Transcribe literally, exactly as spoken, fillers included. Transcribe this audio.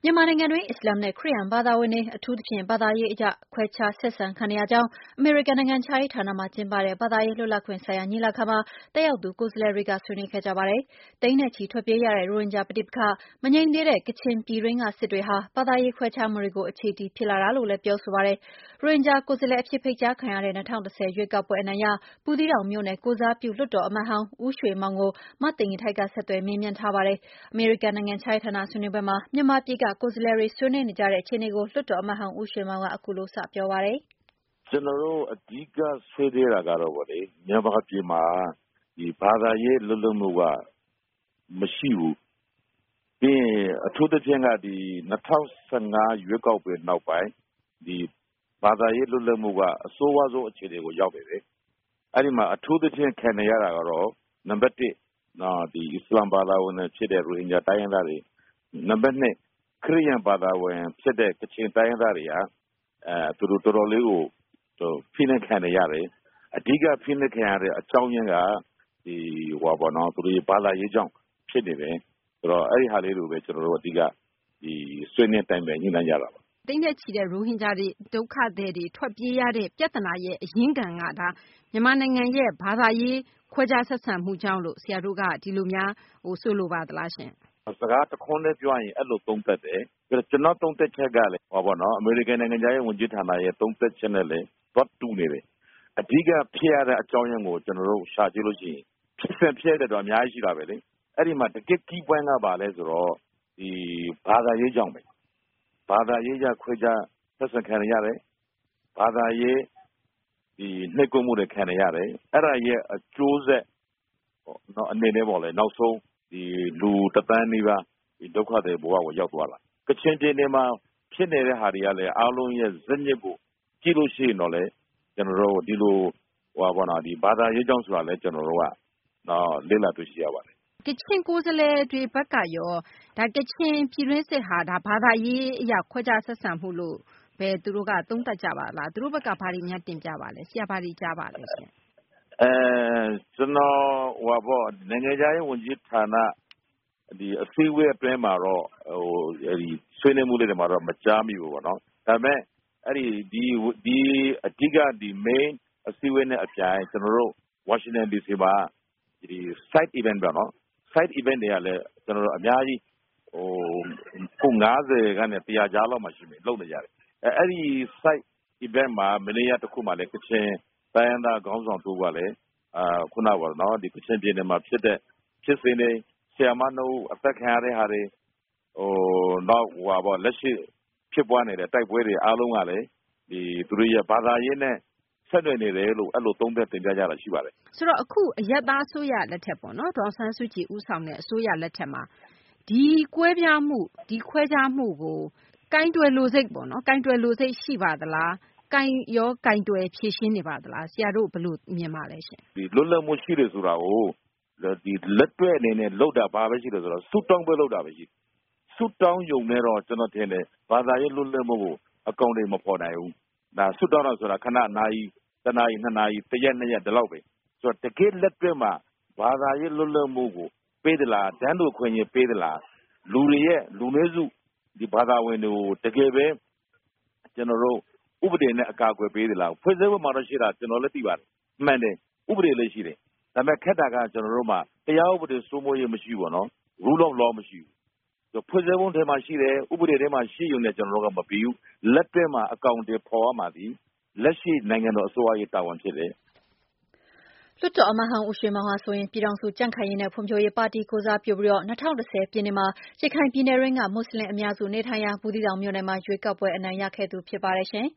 မြန်မာနိုင်ငံတွင်းအစ္စလာမ်နဲ့ခရစ်ယာန်ဘာသာဝင်တွေအထူးသဖြင့်ဘာသာရေးအရခွဲခြားဆက်ဆံခံနေရကြောင်းအမေရိကန်နိုင်ငံခြားရေးဌာနမှာကျင်းပတဲ့ဘာသာရေးလွတ်လပ်ခွင့်ဆိုင်ရာညီလာခံမှာတက်ရောက်သူကိုယ်စားလှယ်တွေကဆွေးနွေးခဲ့ကြပါတယ်။သိန်းနဲ့ချီထွက်ပြေးရတဲ့ရိုဟင်ဂျာပဋိပက္ခမငြိမ်သေးတဲ့ကချင်ပြည်တွင်းကစစ်တွေဟာဘာသာရေးခွဲခြားမှုတွေကိုအခြေတည်ဖြစ်လာတာလို့လည်းပြောဆိုပါတယ်။ရိုဟင်ဂျာကိုယ်စားလှယ်အဖြစ်ဖိတ်ကြားခံရတဲ့၂၀၁၀ရွေးကောက်ပွဲအနိုင်ရဘူးသီးတောင်မြို့နယ်ကိုယ်စားပြုလွှတ်တော်အမတ်ဟောင်းဦးရွှေမောင်ကိုမသိင်္ဂီထိုက်ကဆက်သွယ်မေးမြန်းထားပါတယ်။အမေရိကန်နိုင်ငံခြားရေးဌာနဆွေးနွေးပွဲမှာမြန်မာပြည်ကကိုယ်စားလှယ်တွေဆွေးနွေးနေကြတဲ့အခြေအနေကိုလွှတ်တော်အမတ်ဟောင်းဦးရွှေမောင်ကအခုလိုစပြောပါတယ်။ကျနော်တို့အဓိကဆွေးနွေးတာကတော့ဗောလေမြန်မာပြည်မှာဒီဘာသာရေးလွတ်လပ်မှုကမရှိဘူး။ပြီးရင်အထူးသဖြင့်ကဒီ၂၀၁၅ရွေးကောက်ပွဲနောက်ပိုင်းဒီဘာသာရေးလွတ်လပ်မှုကအဆိုးဝါးဆုံးအခြေအနေကိုရောက်နေတယ်။အဲဒီမှာအထူးသဖြင့်ခံနေရတာကတော့နံပါတ်တစ်နော်ဒီအစ္စလာမ်ဘာသာဝင်တွေဖြစ်တဲ့ရိုဟင်ဂျာတိုင်းရင်းသားတွေနံပါတ်နှစ်ခရစ်ယာန်ဘာသာဝင်ဖြစ်တဲ့ကချင်တိုင်းရင်းသားတွေဟာအဲသူတို့တော်တော်လေးကိုဖိနှိပ်ခံနေရတယ်အဓိကဖိနှိပ်ခံရတဲ့အကြောင်းရင်းကဒီဟောပေါ့နော်သူတို့ဘာသာရေးကြောင့်ဖြစ်နေတယ်ဆိုတော့အဲ့ဒီဟာလေးတွေပဲကျွန်တော်တို့အဓိကဒီဆွေးနွေးတိုင်ပင်ညှိနှိုင်းကြတာပါတိမ့်တဲ့ချီတဲ့ရိုဟင်ဂျာတွေဒုက္ခသည်တွေထွက်ပြေးရတဲ့ပြဿနာရဲ့အရင်းခံကဒါမြန်မာနိုင်ငံရဲ့ဘာသာရေးခွဲခြားဆက်ဆံမှုကြောင့်လို့ဆရာတို့ကဒီလိုများဟိုဆိုလိုပါသလားရှင်စကားတခွန်းနဲ့ပြောရင်အဲ့လိုသုံးသက်တယ်ကျွန်တော်သုံးသက်ချက်ကလည်းဟောပေါ့နော်အမေရိကန်နိုင်ငံသားရဲ့ဝန်ကြီးဌာနရဲ့သုံးသက်ချက်နဲ့လည်းတော့တူနေတယ်အဓိကဖြစ်ရတဲ့အကြောင်းရင်းကိုကျွန်တော်တို့ရှာကြည့်လို့ရှိရင်ဖြစ်ဆက်ဖြစ်တဲ့တော့အများကြီးရှိတာပဲလေအဲ့ဒီမှာတကယ် key point ကပါလဲဆိုတော့ဒီဘာသာရေးကြောင့်ပဲဘာသာရေးကြခွဲခြားဆက်ဆံခံရရတယ်ဘာသာရေးဒီနှိပ်ကွပ်မှုတွေခံရရတယ်အဲ့ဒါရဲ့အကျိုးဆက်နော်အနေနဲ့ပေါ့လေနောက်ဆုံးဒီလူတပန်းလေးပါဒီဒုက္ခတွေဘဝကိုရောက်သွားတာကချင်ပြည်နယ်မှာဖြစ်နေတဲ့ဟာတွေကလည်းအားလုံးရဲ့ဇက်ညစ်ကိုကြည့်လို့ရှိရင်တော့လေကျွန်တော်တို့ဒီလိုဟိုပါတော့ဒီဘာသာရေးကြောင့်ဆိုတာလဲကျွန်တော်တို့ကနော်လေ့လာတွေ့ရှိရပါတယ်ကချင်ကိုယ်စားလှယ်တွေဘက်ကရောဒါကချင်ပြည်တွင်းစစ်ဟာဒါဘာသာရေးအရာခွဲခြားဆက်ဆံမှုလို့ပဲသူတို့ကသုံးသပ်ကြပါလားသူတို့ဘက်ကဘာတွေများတင်ပြပါလဲဆရာဘာတွေကြားပါလဲရှင်အဲကျွန်တော်ဟိုပေါ့နိုင်ငံခြားရေးဝန်ကြီးဌာနဒီအစည်းအဝေးအတွင်းမှာတော့ဟိုအဲဒီဆွေးနွေးမှုလေးတွေမှာတော့မကြားမိဘူးပေါ့နော်ဒါပေမဲ့အဲ့ဒီဒီဒီအဓိကဒီ main အစည်းအဝေးနဲ့အပြိုင်ကျွန်တော်တို့ Washington ဒီ စီ မှာဒီ side event ပေါ့နော် side event တွေကလည်းကျွန်တော်တို့အများကြီးဟိုခု၅၀ကနေ၁၀၀ကြားလောက်မှရှိမယ်လုပ်နေကြတယ်အဲအဲ့ဒီ side event မှာမနေ့ကတခုမှလည်းကချင်တိုင်းရင်းသားခေါင်းဆောင်တူကလည်းအာခုနကပေါ့နော်ဒီကချင်ပြည်နယ်မှာဖြစ်တဲ့ဖြစ်စဉ်တွေဆရာမနှုတ်အသက်ခံရတဲ့ဟာတွေဟိုတော့ဟိုပါပေါ့လက်ရှိဖြစ်ပွားနေတဲ့တိုက်ပွဲတွေအားလုံးကလည်းဒီသူတို့ရဲ့ဘာသာရေးနဲ့ဆက်နွယ်နေတယ်လို့အဲ့လိုသုံးသပ်တင်ပြကြတာရှိပါတယ်ဆိုတော့အခုအရက်သားအစိုးရလက်ထက်ပေါ့နော်ဒေါ်ဆန်းစုကြည်ဦးဆောင်တဲ့အစိုးရလက်ထက်မှာဒီကွဲပြားမှုဒီခွဲခြားမှုကိုကင်တွယ်လိုစိတ်ပေါ့နော်ကင်တွယ်လိုစိတ်ရှိပါသလားကင်ရောကင်တွယ်ဖြည့်ရှင်းနေပါသလားဆရာတို့ဘယ်လိုမြင်ပါလဲရှင်ဒီလွတ်လပ်မှုရှိတယ်ဆိုတာကိုဒီလက်တွေ့အနေနဲ့လောက်တာဘာပဲရှိတယ်ဆိုတော့ဆူတောင်းပဲလောက်တာပဲရှိဆူတောင်းယုံနေတော့ကျွန်တော်ထင်တယ်ဘာသာရေးလွတ်လပ်မှုကိုအကောင့်တွေမပေါ်နိုင်ဘူးဒါဆူတောင်းတော့ဆိုတာခဏနာရီတနာရီနှစ်နာရီတစ်ရက်နှစ်ရက်ဒီလောက်ပဲဆိုတော့တကယ်လက်တွေ့မှာဘာသာရေးလွတ်လပ်မှုကိုပေးသလားတန်းတူခွင့်ရပေးသလားလူတွေရဲ့လူမျိုးစုဒီဘာသာဝင်တွေကိုတကယ်ပဲကျွန်တော်တို့ဥပဒေနဲ့အကာအကွယ်ပေးသလားဖွဲ့စည်းပုံမှာတော့ရှိတာကျွန်တော်လည်းသိပါတယ်မှန်တယ်ဥပဒေလည်းရှိတယ်ဒါပေမဲ့ခက်တာကကျွန်တော်တို့မှာတရားဥပဒေစိုးမိုးရေးမရှိဘူးနော် rule of law မရှိဘူးဖွဲ့စည်းပုံထဲမှာရှိတယ်ဥပဒေထဲမှာရှိရုံနဲ့ကျွန်တော်တို့ကမပြီးဘူးလက်တွေ့မှာအကောင့်တွေပေါ်ရမှာဒီလက်ရှိနိုင်ငံတော်အစိုးရရဲ့တာဝန်ဖြစ်တယ်လွှတ်တော်အမတ်ဟောင်းဦးရွှေမောင်ဟာဆိုရင်ပြည်ထောင်စုကြံ့ခိုင်ရေးနဲ့ဖွံ့ဖြိုးရေးပါတီကိုစားပြုပြီးတော့၂၀၁၀ပြည့်နှစ်မှာရခိုင်ပြည်နယ်တွင်းကမွတ်စလင်အများစုနေထိုင်ရာဘူးသီးတောင်မြို့နယ်မှာရွေးကောက်ပွဲအနိုင်ရခဲ့သူဖြစ်ပါတယ်ရှင်